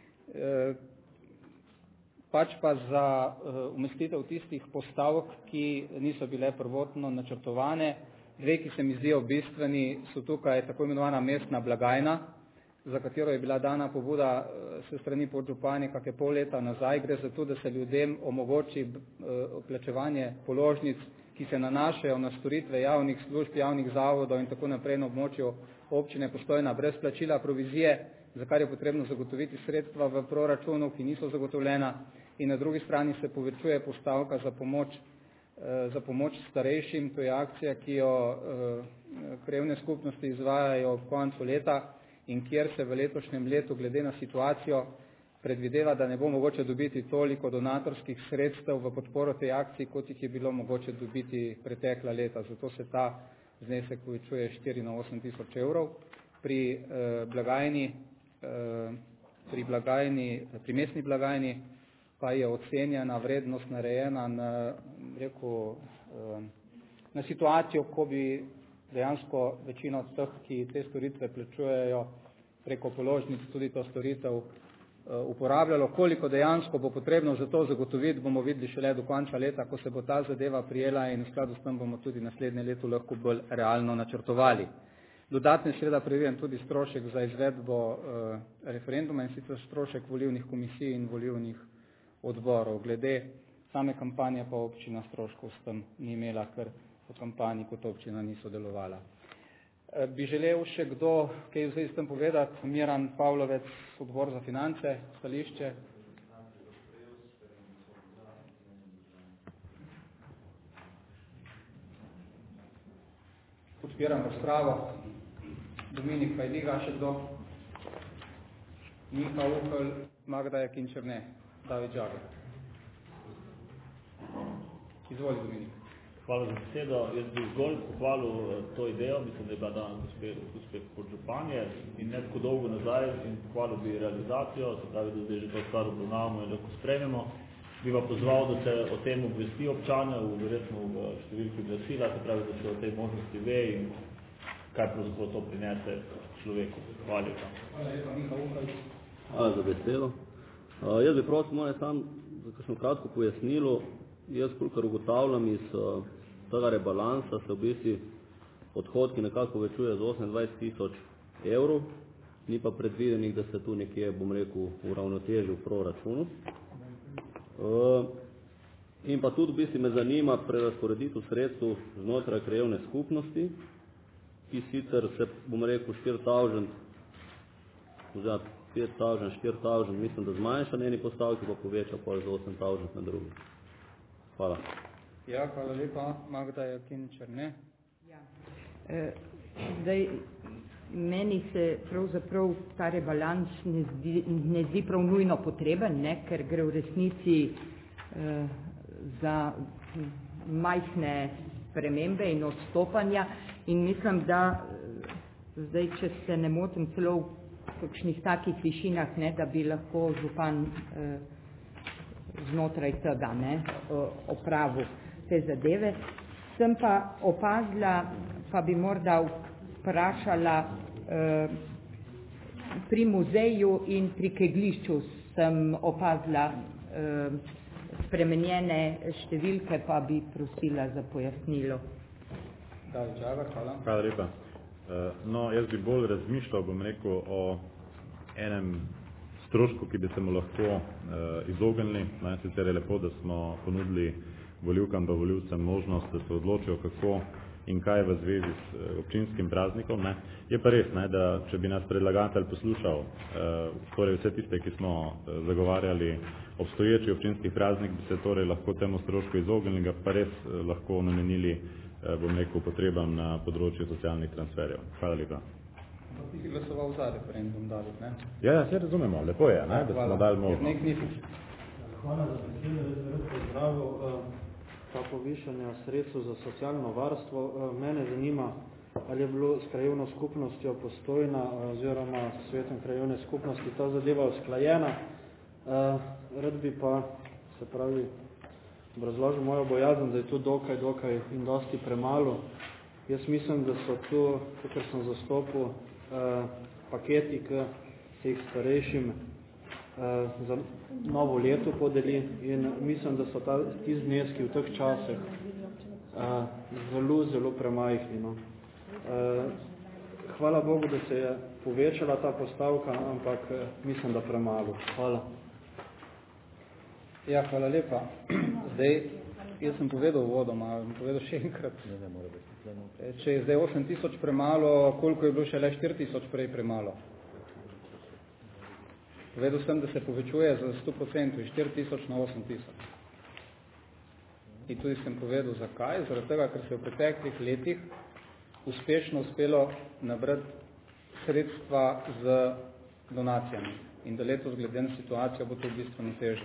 pač pa za umestitev tistih postavk, ki niso bile prvotno načrtovane. Dve, ki se mi zdijo bistveni, so tukaj tako imenovana mestna blagajna, za katero je bila dana pobuda se strani podžupanje kakšne pol leta nazaj. Gre za to, da se ljudem omogoči plačevanje položnic, ki se nanašajo na storitve javnih služb, javnih zavodov in tako naprej na območju občine Postojna brez plačila provizije, za kar je potrebno zagotoviti sredstva v proračunu, ki niso zagotovljena, in na drugi strani se povečuje postavka za pomoč, za pomoč starejšim. To je akcija, ki jo krajevne skupnosti izvajajo ob koncu leta in kjer se v letošnjem letu glede na situacijo predvideva, da ne bo mogoče dobiti toliko donatorskih sredstev v podporo tej akciji, kot jih je bilo mogoče dobiti pretekla leta. Zato se ta znesek povečuje štiri na osem tisoč evrov. Pri eh, blagajni, eh, pri blagajni, pri mestni blagajni pa je ocenjena vrednost narejena na, rekel, eh, na situacijo, ko bi dejansko večina od teh, ki te storitve plačujejo preko položnic, tudi to storitev uporabljalo. Koliko dejansko bo potrebno za to zagotoviti, bomo videli šele do konca leta, ko se bo ta zadeva prijela in v skladu s tem bomo tudi naslednje leto lahko bolj realno načrtovali. Dodatno seveda preverjam tudi strošek za izvedbo eh, referenduma, in sicer strošek volilnih komisij in volilnih odborov. Glede same kampanje pa občina stroškov s tem ni imela, ker v kampanji kot občina ni sodelovala. Bi želel še kdo kaj v zvezi s tem povedati? Miran Pavlovec, odbor za finance, stališče. Odpiram razpravo. Dominik Pajdiga, še kdo? Miha Uhl, Magda Jakinčerne, David Žagar. Izvoli, Dominik. Hvala za besedo. Jaz bi zgolj pohvalil to idejo, mislim, da je bila danes uspeh, uspeh podžupanje in ne tako dolgo nazaj, in pohvalil bi realizacijo, se pravi, da zdaj že to stvar obravnavamo in lahko sprememo. Bi pa pozval, da se o tem obvesti občane, verjetno v številki glasila, se pravi, da se o tej možnosti ve in kaj pravzaprav to prinese človeku. Hvala lepa. Hvala za besedo. Uh, jaz bi prosil moje sam za kakšno kratko pojasnilo. Jaz, kolikor ugotavljam iz uh, tega rebalansa, se v bistvu odhodki nekako povečuje za osemindvajset tisoč evrov, ni pa predvidenih, da se tu nekje, bom rekel, uravnoteži v proračunu. Uh, in pa tudi v bistvu me zanima prerazporeditev sredstev znotraj krajevne skupnosti, ki sicer se, bom rekel, štiri tisoč, oziroma pet tisoč, štiri tisoč, mislim, da zmanjša na eni postavki, pa poveča pa za osem tisoč na drugi. Hvala. Ja, hvala lepa. Magda Jakinčerne. Ja. E, zdaj, meni se pravzaprav ta rebalans ne zdi, ne zdi prav nujno potreben, ne, ker gre v resnici e, za majhne spremembe in odstopanja in mislim, da zdaj, če se ne motim, celo v kakšnih takih višinah, ne, da bi lahko župan e, znotraj tega, ne, opravil te zadeve. Sem pa opazila, pa bi morda vprašala, eh, pri muzeju in pri keglišču sem opazila eh, spremenjene številke, pa bi prosila za pojasnilo. David Žagar, hvala. Hvala lepa. No, jaz bi bolj razmišljal, bom rekel, o enem strošku, ki bi se mu lahko uh, izognili. No, sicer je lepo, da smo ponudili volivkam pa volivcem možnost, da se odločijo, kako in kaj v zvezi s uh, občinskim praznikom. Ne. Je pa res, ne, da če bi nas predlagatelj poslušal, uh, torej vse tiste, ki smo uh, zagovarjali obstoječi občinski praznik, bi se torej lahko temu strošku izognili, ga pa res uh, lahko namenili, uh, bom rekel, potrebam na področju socialnih transferjev. Hvala lepa. Ti si glasoval za referendum, David, ne? Ja, ja, se razumemo, lepo je, ne, da smo dali možnost. Hvala za besedo, jaz bi rad pozdravil ta povišanja sredstev za socialno varstvo. Mene zanima, ali je bilo s krajevno skupnostjo Postojna oziroma s svetom krajevne skupnosti ta zadeva usklajena. Rad bi pa, se pravi, obrazložil mojo bojazen, da je to dokaj, dokaj in dosti premalo. Jaz mislim, da so tu, ker sem zastopil, Uh, paketi, ki se jih starejšim uh, za novo leto podeli in mislim, da so ta, ti zneski v teh časih uh, zelo, zelo premajhni. No. Uh, hvala Bogu, da se je povečala ta postavka, ampak mislim, da premalo. Hvala. Ja, hvala lepa. Zdaj, jaz sem povedal vodoma, bom povedal še enkrat. Če je zdaj osem tisoč premalo, koliko je bilo šele štiri tisoč prej premalo? Povedal sem, da se povečuje za sto procentov iz štiri tisoč na osem tisoč. In tudi sem povedal, zakaj. Zaradi tega, ker se je v preteklih letih uspešno uspelo nabrati sredstva z donacijami. In da letos glede na situacijo bo to bistveno težje.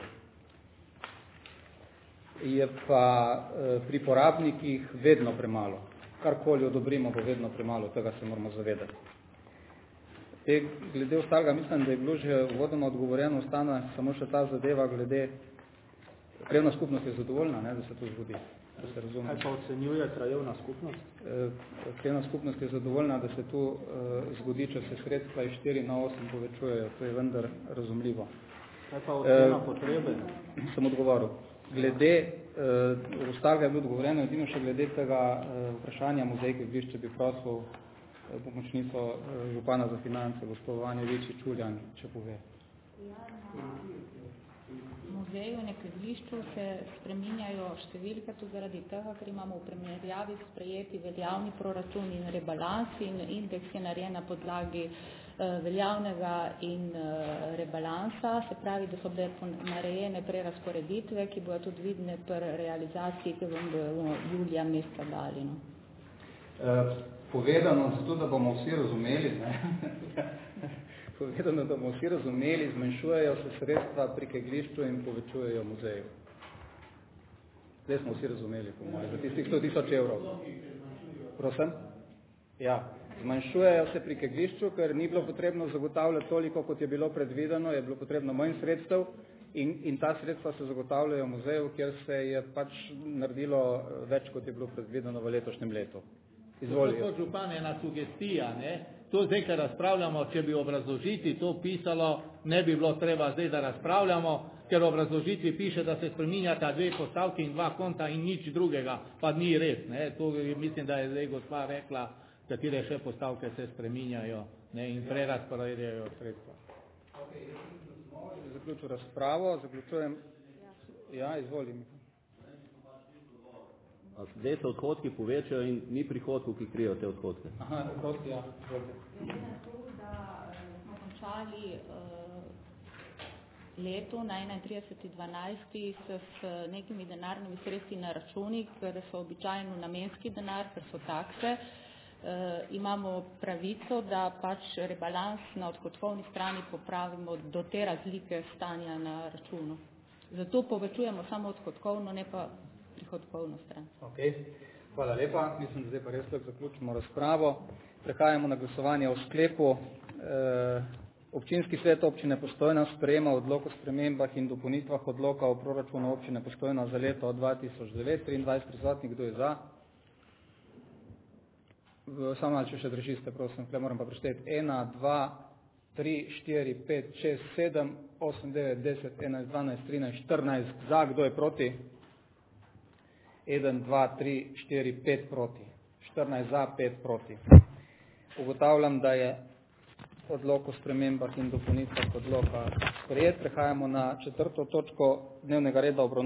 Je pa pri porabnikih vedno premalo. Karkoli odobrimo, bo vedno premalo, tega se moramo zavedati. Te, glede ostalega, mislim, da je bilo že uvodoma odgovorjeno, ostane samo še ta zadeva glede, krajevna skupnost je zadovoljna, ne, da se to zgodi, da se razume. Kaj pa ocenjuje krajevna skupnost? Krajevna skupnost je zadovoljna, da se to uh, zgodi, če se sredstva iz štiri na osem povečujejo, to je vendar razumljivo. Kaj pa ocena uh, potrebe? Sem odgovoril. Glede, uh, ostalega je bilo odgovorjeno, edino še glede tega uh, vprašanja muzej kegljišče bi prosil uh, pomočnico uh, župana za finance, gospod Vanjevič Čuljan, če pove. Muzeju in kegljišču se spreminjajo številke tudi zaradi tega, ker imamo v primerjavi sprejeti veljavni proračun in rebalans in indeks je narejen na podlagi uh, veljavnega in uh, rebalansa, se pravi, da so bile narejene prerasporeditve, ki bodo tudi vidne pri realizaciji, ki vam bojo julija meseca dali. No? Uh, povedano, zato da bomo vsi razumeli, ne? Povedano, da bomo vsi razumeli, zmanjšujejo se sredstva pri kegljišču in povečujejo muzeju. Zdaj smo vsi razumeli, po mojem, za tistih sto tisoč evrov. Prosim? Ja, zmanjšujejo se pri kegljišču, ker ni bilo potrebno zagotavljati toliko, kot je bilo predvideno, je bilo potrebno manj sredstev in, in ta sredstva se zagotavljajo v muzeju, kjer se je pač naredilo več, kot je bilo predvideno v letošnjem letu. Izvolijo. To župan je ena sugestija, ne? To zdaj, kar razpravljamo, če bi obrazložiti to pisalo, ne bi bilo treba zdaj, da razpravljamo, ker v obrazložitvi piše, da se spreminjata dve postavki in dva konta in nič drugega, pa ni res. Ne? To mislim, da je zdaj gospa rekla, katere še postavke se spreminjajo, ne? In prerazporejajo sredstva. Okay, zaključujem razpravo, zaključujem. Ja, izvolim. Zdaj se odhodki povečajo in ni prihodkov, ki krijejo te odhodke. Aha, odhodki, ja. Glede na to, da smo končali uh, leto na enaintrideseti dvanajsti s, s nekimi denarnimi sredstvi na računih, ker so običajno namenski denar, ker so takse, uh, imamo pravico, da pač rebalans na odhodkovni strani popravimo do te razlike stanja na računu. Zato povečujemo samo odhodkovno, ne pa prihodkovno stran. Ok, hvala lepa. Mislim, da zdaj pa res tako zaključimo razpravo. Prehajamo na glasovanje o sklepu. E, občinski svet občine Postojna sprejema odlok o spremembah in dopolnitvah odloka o proračunu občine Postojna za leto dva tisoč devet. triindvajset prisotnih, kdo je za? Samo malo, če še držite, prosim, tukaj moram pa prešteti. ena, dva, tri, štiri, pet, šest, sedem, osem, devet, deset, enajst, dvanajst, trinajst, štirinajst za, kdo je proti? eden, dva, tri, štiri, pet proti. štirinajst za, pet proti. Ugotavljam, da je odlok o spremembah in dopolnitvah odloka sprejet. Prehajamo na četrto točko dnevnega reda obravnave.